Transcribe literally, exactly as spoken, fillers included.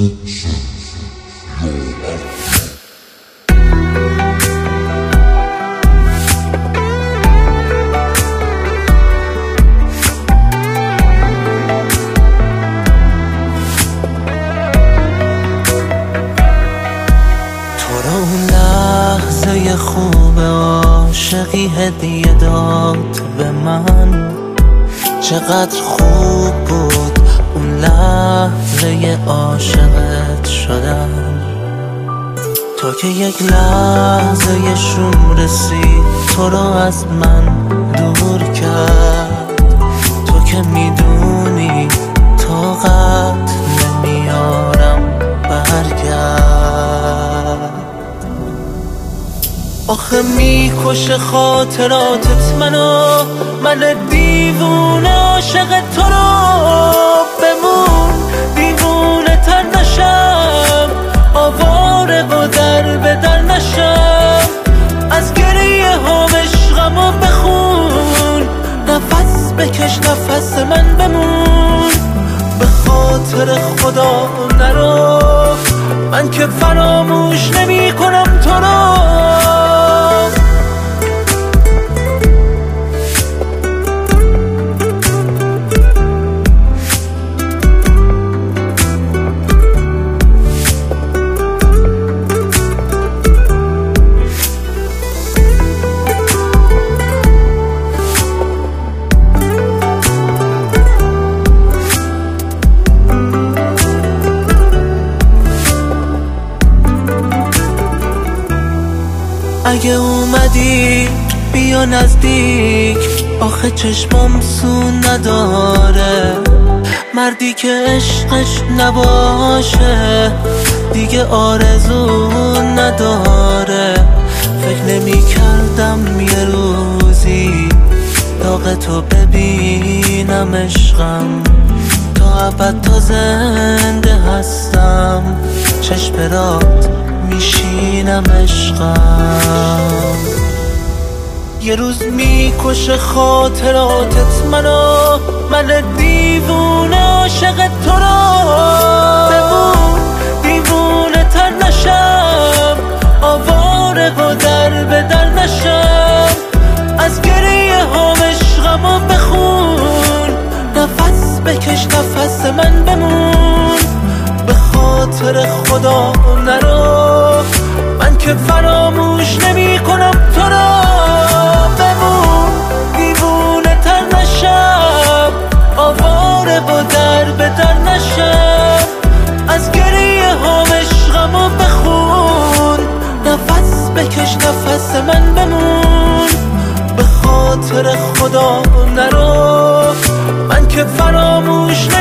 خوب عاشقی هدیه داد به من، چقدر خوب بود اون لحظه عاشقت شدن. تو که یک لحظه شوم رسید تو رو از من دور کرد. تو که میدونی طاقت نمیارم برگرد. آخه میکشه خاطراتت منو، من دیوونه عاشق تو رو. بمون دیوونه تر نشم، آواره و در به در نشم. از گریه هم عشقمو بخون، نفس بکش نفس من بمون. به خاطر خدا نرو، من که فراموش نمی کنم تو رو. اگه اومدی بیا نزدیک، آخه چشمم سو نداره. مردی که عشقش نباشه دیگه آرزو نداره. فکر نمی کردم یه روزی داغ تو ببینم عشقم. تا ابد تا زنده هستم، چشم برات میشینم عشقم. یه روز میکشه خاطراتت منو، من دیوونه عاشق تو رو. بمون دیوونه تر نشم، آواره و در به در نشم. از گریه هم عشقمو بخون، نفس بکش نفس من بمون. به خاطر خدا نرو، من که فراموش نمی کنم تو رو. بمون دیوونه تر نشم، آواره و در به در نشم. از گریه هم عشقمو بخون، نفس بکش نفس من بمون. به خاطر خدا نرو، من که فراموش